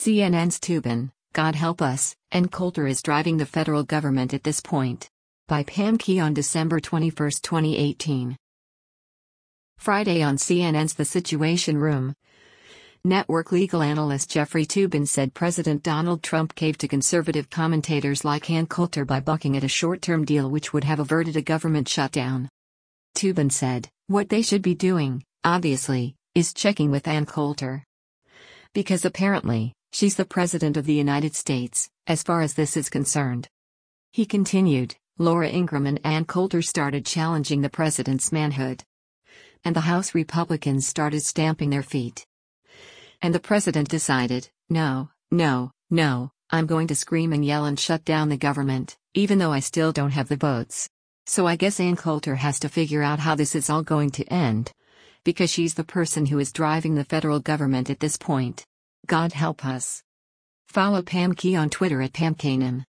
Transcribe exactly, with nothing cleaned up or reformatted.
C N N's Toobin, God help us, Ann Coulter is driving the federal government at this point. By Pam Key on December twenty-first, twenty eighteen. Friday on C N N's The Situation Room. Network legal analyst Jeffrey Toobin said President Donald Trump caved to conservative commentators like Ann Coulter by balking at a short-term deal which would have averted a government shutdown. Toobin said, "What they should be doing, obviously, is checking with Ann Coulter. Because apparently, she's the President of the United States, as far as this is concerned." He continued, "Laura Ingraham and Ann Coulter started challenging the president's manhood. And the House Republicans started stamping their feet. And the president decided, no, no, no, I'm going to scream and yell and shut down the government, even though I still don't have the votes. So I guess Ann Coulter has to figure out how this is all going to end. Because she's the person who is driving the federal government at this point. God help us." Follow Pam Key on Twitter at Pam Kanem.